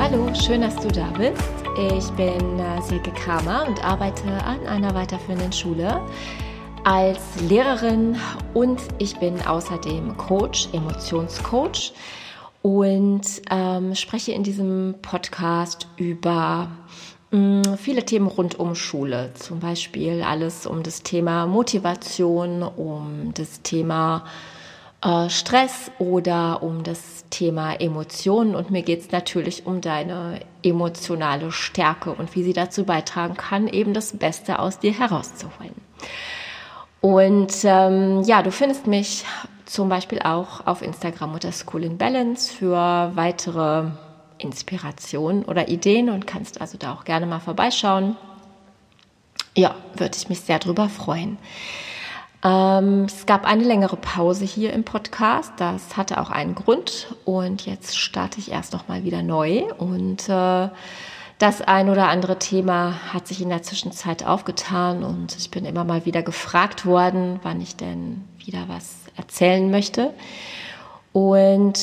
Hallo, schön, dass du da bist. Ich bin Silke Kramer und arbeite an einer weiterführenden Schule als Lehrerin und ich bin außerdem Coach, Emotionscoach und spreche in diesem Podcast über viele Themen rund um Schule, zum Beispiel alles um das Thema Motivation, um das Thema Stress oder um das Thema Emotionen. Und mir geht es natürlich um deine emotionale Stärke und wie sie dazu beitragen kann, eben das Beste aus dir herauszuholen. Und du findest mich zum Beispiel auch auf Instagram unter School in Balance für weitere Inspirationen oder Ideen und kannst also da auch gerne mal vorbeischauen. Ja, würde ich mich sehr drüber freuen. Es gab eine längere Pause hier im Podcast, das hatte auch einen Grund und jetzt starte ich erst noch mal wieder neu und das ein oder andere Thema hat sich in der Zwischenzeit aufgetan und ich bin immer mal wieder gefragt worden, wann ich denn wieder was erzählen möchte und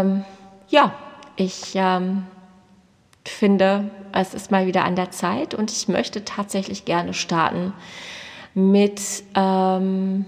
ich finde, es ist mal wieder an der Zeit und ich möchte tatsächlich gerne starten mit einem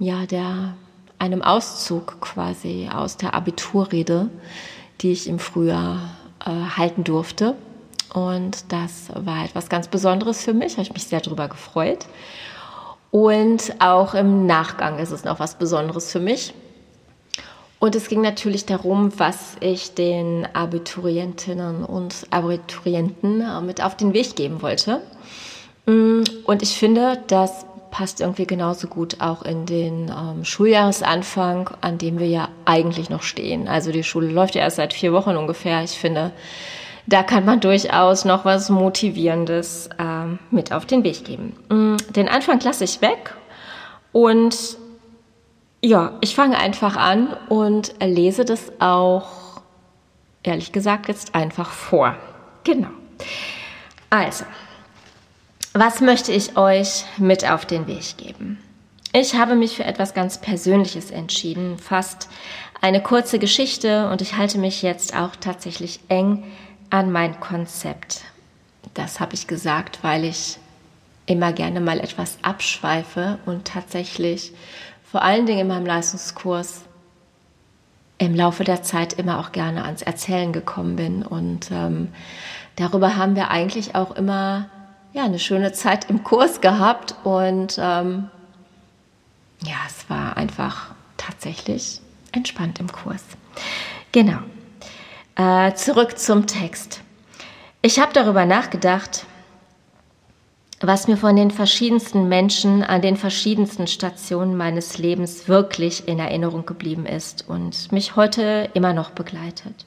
Auszug quasi aus der Abiturrede, die ich im Frühjahr halten durfte. Und das war etwas ganz Besonderes für mich, habe ich mich sehr darüber gefreut. Und auch im Nachgang ist es noch was Besonderes für mich. Und es ging natürlich darum, was ich den Abiturientinnen und Abiturienten mit auf den Weg geben wollte. Und ich finde, das passt irgendwie genauso gut auch in den Schuljahresanfang, an dem wir ja eigentlich noch stehen. Also die Schule läuft ja erst seit 4 Wochen ungefähr. Ich finde, da kann man durchaus noch was Motivierendes mit auf den Weg geben. Den Anfang lasse ich weg und ja, ich fange einfach an und lese das auch, ehrlich gesagt, jetzt einfach vor. Genau. Also, was möchte ich euch mit auf den Weg geben? Ich habe mich für etwas ganz Persönliches entschieden, fast eine kurze Geschichte und ich halte mich jetzt auch tatsächlich eng an mein Konzept. Das habe ich gesagt, weil ich immer gerne mal etwas abschweife und tatsächlich vor allen Dingen in meinem Leistungskurs im Laufe der Zeit immer auch gerne ans Erzählen gekommen bin und darüber haben wir eigentlich auch immer eine schöne Zeit im Kurs gehabt und es war einfach tatsächlich entspannt im Kurs. Genau. Zurück zum Text. Ich habe darüber nachgedacht, was mir von den verschiedensten Menschen an den verschiedensten Stationen meines Lebens wirklich in Erinnerung geblieben ist und mich heute immer noch begleitet.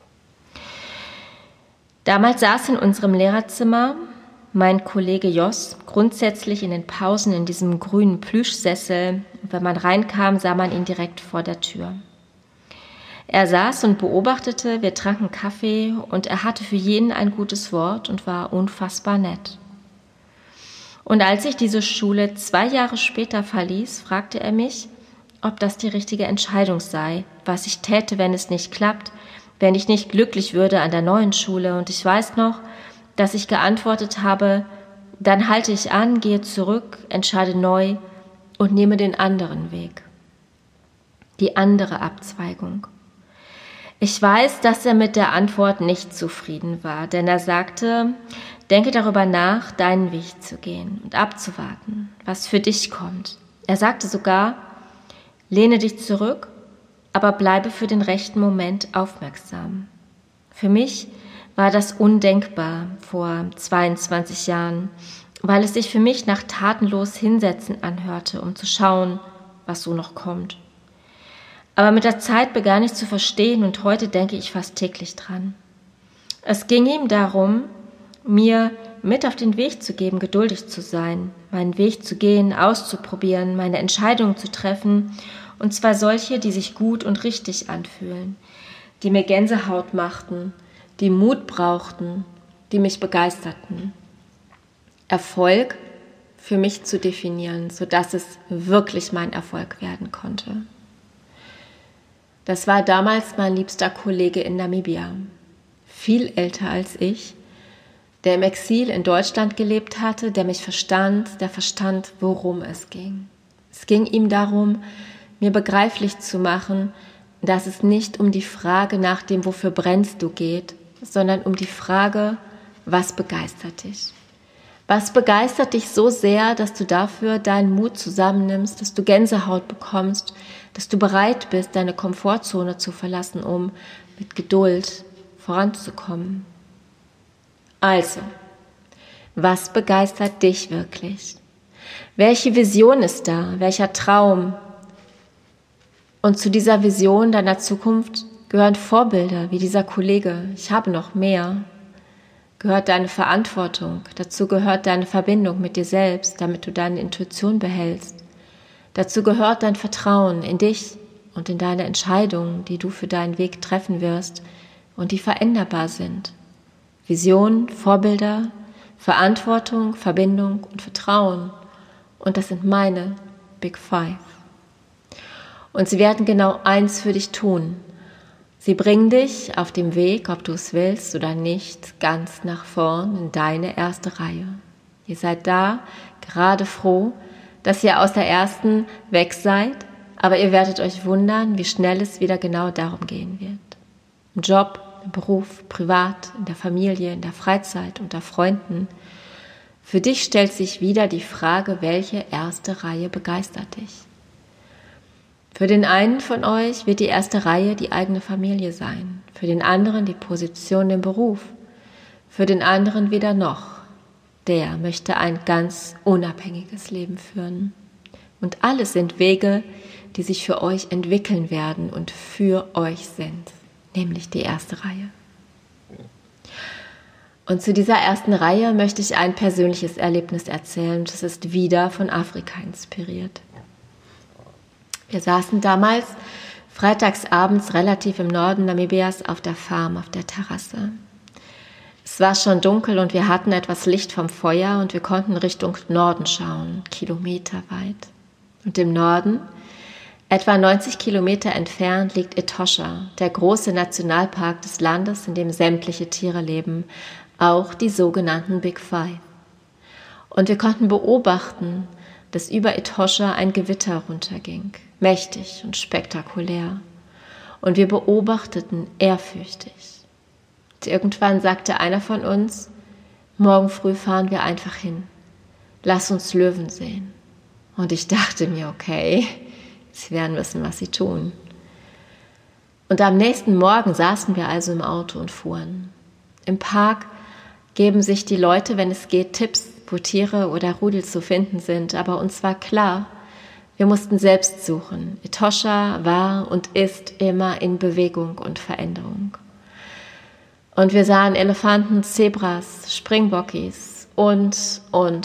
Damals saß in unserem Lehrerzimmer mein Kollege Jos grundsätzlich in den Pausen in diesem grünen Plüschsessel. Und wenn man reinkam, sah man ihn direkt vor der Tür. Er saß und beobachtete, wir tranken Kaffee und er hatte für jeden ein gutes Wort und war unfassbar nett. Und als ich diese Schule 2 Jahre später verließ, fragte er mich, ob das die richtige Entscheidung sei, was ich täte, wenn es nicht klappt, wenn ich nicht glücklich würde an der neuen Schule. Und ich weiß noch, dass ich geantwortet habe, dann halte ich an, gehe zurück, entscheide neu und nehme den anderen Weg. Die andere Abzweigung. Ich weiß, dass er mit der Antwort nicht zufrieden war, denn er sagte, denke darüber nach, deinen Weg zu gehen und abzuwarten, was für dich kommt. Er sagte sogar, lehne dich zurück, aber bleibe für den rechten Moment aufmerksam. Für mich war das undenkbar vor 22 Jahren, weil es sich für mich nach tatenlos hinsetzen anhörte, um zu schauen, was so noch kommt. Aber mit der Zeit begann ich zu verstehen und heute denke ich fast täglich dran. Es ging ihm darum, mir mit auf den Weg zu geben, geduldig zu sein, meinen Weg zu gehen, auszuprobieren, meine Entscheidungen zu treffen, und zwar solche, die sich gut und richtig anfühlen, die mir Gänsehaut machten, die Mut brauchten, die mich begeisterten. Erfolg für mich zu definieren, sodass es wirklich mein Erfolg werden konnte. Das war damals mein liebster Kollege in Namibia. viel älter als ich, der im Exil in Deutschland gelebt hatte, der mich verstand, der verstand, worum es ging. Es ging ihm darum, mir begreiflich zu machen, dass es nicht um die Frage nach dem Wofür brennst du geht, sondern um die Frage, was begeistert dich? Was begeistert dich so sehr, dass du dafür deinen Mut zusammennimmst, dass du Gänsehaut bekommst, dass du bereit bist, deine Komfortzone zu verlassen, um mit Geduld voranzukommen? Also, was begeistert dich wirklich? Welche Vision ist da? Welcher Traum? Und zu dieser Vision deiner Zukunft gehören Vorbilder wie dieser Kollege. Ich habe noch mehr. Gehört deine Verantwortung. Dazu gehört deine Verbindung mit dir selbst, damit du deine Intuition behältst. Dazu gehört dein Vertrauen in dich und in deine Entscheidungen, die du für deinen Weg treffen wirst und die veränderbar sind. Vision, Vorbilder, Verantwortung, Verbindung und Vertrauen. Und das sind meine Big Five. Und sie werden genau eins für dich tun. Sie bringen dich auf dem Weg, ob du es willst oder nicht, ganz nach vorn in deine erste Reihe. Ihr seid da, gerade froh, dass ihr aus der ersten weg seid, aber ihr werdet euch wundern, wie schnell es wieder genau darum gehen wird. Im Job, im Beruf, privat, in der Familie, in der Freizeit, unter Freunden. Für dich stellt sich wieder die Frage, welche erste Reihe begeistert dich? Für den einen von euch wird die erste Reihe die eigene Familie sein, für den anderen die Position im Beruf, für den anderen wieder noch. Der möchte ein ganz unabhängiges Leben führen. Und alles sind Wege, die sich für euch entwickeln werden und für euch sind, nämlich die erste Reihe. Und zu dieser ersten Reihe möchte ich ein persönliches Erlebnis erzählen. Das ist wieder von Afrika inspiriert. Wir saßen damals freitagsabends relativ im Norden Namibias auf der Farm, auf der Terrasse. Es war schon dunkel und wir hatten etwas Licht vom Feuer und wir konnten Richtung Norden schauen, kilometerweit. Und im Norden, etwa 90 Kilometer entfernt, liegt Etosha, der große Nationalpark des Landes, in dem sämtliche Tiere leben, auch die sogenannten Big Five. Und wir konnten beobachten, dass über Etosha ein Gewitter runterging, mächtig und spektakulär. Und wir beobachteten ehrfürchtig. Und irgendwann sagte einer von uns, morgen früh fahren wir einfach hin. Lass uns Löwen sehen. Und ich dachte mir, okay, sie werden wissen, was sie tun. Und am nächsten Morgen saßen wir also im Auto und fuhren. Im Park geben sich die Leute, wenn es geht, Tipps, wo Tiere oder Rudel zu finden sind. Aber uns war klar, wir mussten selbst suchen. Etosha war und ist immer in Bewegung und Veränderung. Und wir sahen Elefanten, Zebras, Springbockis und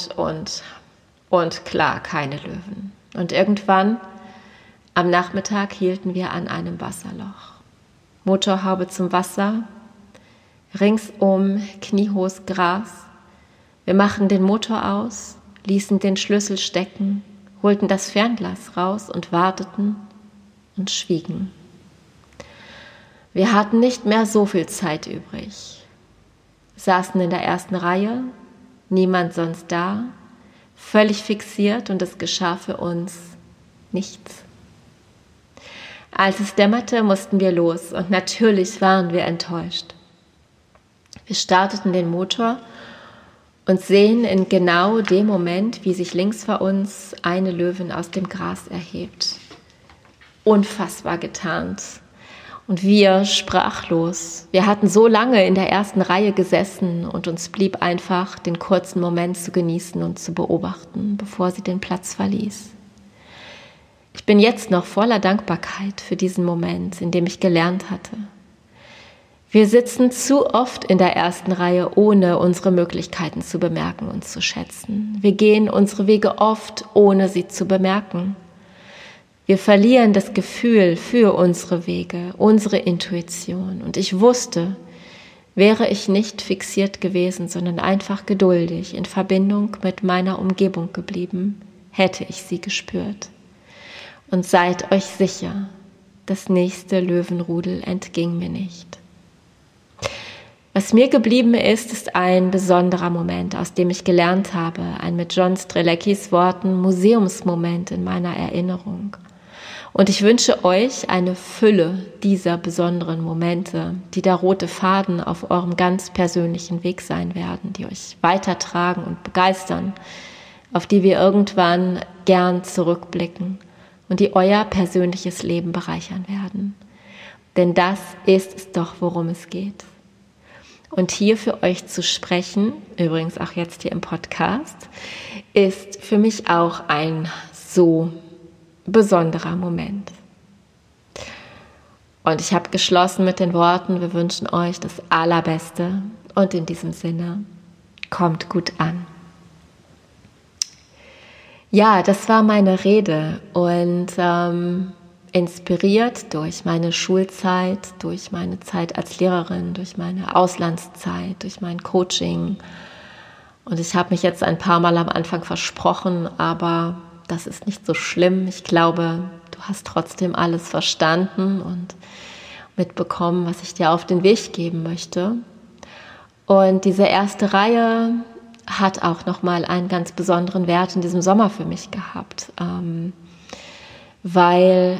klar, keine Löwen. Und irgendwann am Nachmittag hielten wir an einem Wasserloch. Motorhaube zum Wasser, ringsum kniehohes Gras. Wir machten den Motor aus, ließen den Schlüssel stecken, holten das Fernglas raus und warteten und schwiegen. Wir hatten nicht mehr so viel Zeit übrig. Wir saßen in der ersten Reihe, niemand sonst da, völlig fixiert und es geschah für uns nichts. Als es dämmerte, mussten wir los und natürlich waren wir enttäuscht. Wir starteten den Motor und sehen in genau dem Moment, wie sich links vor uns eine Löwin aus dem Gras erhebt. Unfassbar getarnt. Und wir sprachlos. Wir hatten so lange in der ersten Reihe gesessen und uns blieb einfach, den kurzen Moment zu genießen und zu beobachten, bevor sie den Platz verließ. Ich bin jetzt noch voller Dankbarkeit für diesen Moment, in dem ich gelernt hatte. Wir sitzen zu oft in der ersten Reihe, ohne unsere Möglichkeiten zu bemerken und zu schätzen. Wir gehen unsere Wege oft, ohne sie zu bemerken. Wir verlieren das Gefühl für unsere Wege, unsere Intuition. Und ich wusste, wäre ich nicht fixiert gewesen, sondern einfach geduldig in Verbindung mit meiner Umgebung geblieben, hätte ich sie gespürt. Und seid euch sicher, das nächste Löwenrudel entging mir nicht. Was mir geblieben ist ein besonderer Moment, aus dem ich gelernt habe, ein mit John Streleckis Worten Museumsmoment in meiner Erinnerung. Und ich wünsche euch eine Fülle dieser besonderen Momente, die der rote Faden auf eurem ganz persönlichen Weg sein werden, die euch weitertragen und begeistern, auf die wir irgendwann gern zurückblicken und die euer persönliches Leben bereichern werden. Denn das ist es doch, worum es geht. Und hier für euch zu sprechen, übrigens auch jetzt hier im Podcast, ist für mich auch ein so besonderer Moment. Und ich habe geschlossen mit den Worten, wir wünschen euch das Allerbeste und in diesem Sinne, kommt gut an. Ja, das war meine Rede und inspiriert durch meine Schulzeit, durch meine Zeit als Lehrerin, durch meine Auslandszeit, durch mein Coaching. Und ich habe mich jetzt ein paar Mal am Anfang versprochen, aber das ist nicht so schlimm. Ich glaube, du hast trotzdem alles verstanden und mitbekommen, was ich dir auf den Weg geben möchte. Und diese erste Reihe hat auch nochmal einen ganz besonderen Wert in diesem Sommer für mich gehabt, weil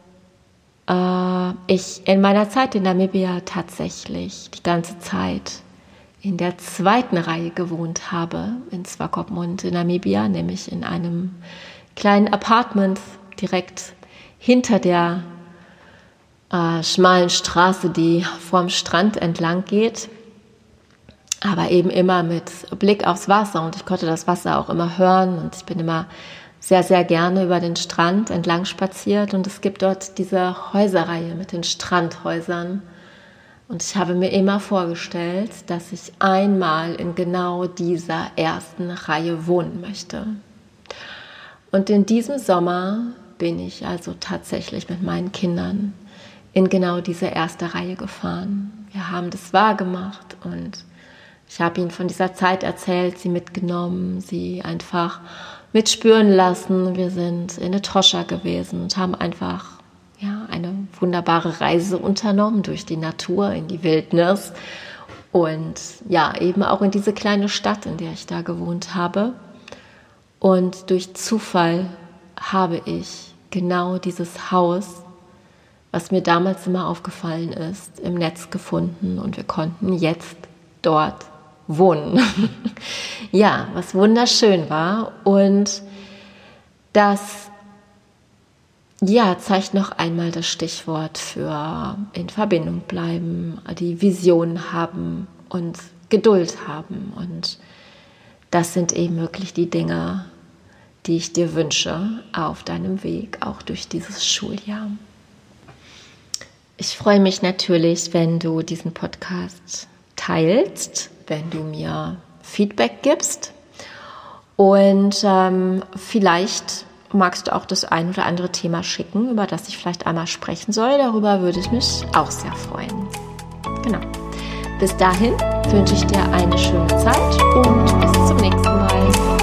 ich in meiner Zeit in Namibia tatsächlich die ganze Zeit in der zweiten Reihe gewohnt habe, in Swakopmund in Namibia, nämlich in einem kleinen Apartment direkt hinter der schmalen Straße, die vorm Strand entlang geht, aber eben immer mit Blick aufs Wasser und ich konnte das Wasser auch immer hören und ich bin immer sehr, sehr gerne über den Strand entlang spaziert und es gibt dort diese Häuserreihe mit den Strandhäusern und ich habe mir immer vorgestellt, dass ich einmal in genau dieser ersten Reihe wohnen möchte. Und in diesem Sommer bin ich also tatsächlich mit meinen Kindern in genau diese erste Reihe gefahren. Wir haben das wahrgemacht und ich habe ihnen von dieser Zeit erzählt, sie mitgenommen, sie einfach mitspüren lassen. Wir sind in Etosha gewesen und haben einfach eine wunderbare Reise unternommen durch die Natur, in die Wildnis und eben auch in diese kleine Stadt, in der ich da gewohnt habe. Und durch Zufall habe ich genau dieses Haus, was mir damals immer aufgefallen ist, im Netz gefunden und wir konnten jetzt dort wohnen. Ja, was wunderschön war und das zeigt noch einmal das Stichwort für in Verbindung bleiben, die Vision haben und Geduld haben und das sind eben wirklich die Dinge, die ich dir wünsche auf deinem Weg, auch durch dieses Schuljahr. Ich freue mich natürlich, wenn du diesen Podcast teilst, wenn du mir Feedback gibst und vielleicht magst du auch das ein oder andere Thema schicken, über das ich vielleicht einmal sprechen soll. Darüber würde ich mich auch sehr freuen. Genau. Bis dahin wünsche ich dir eine schöne Zeit und bis zum nächsten Mal.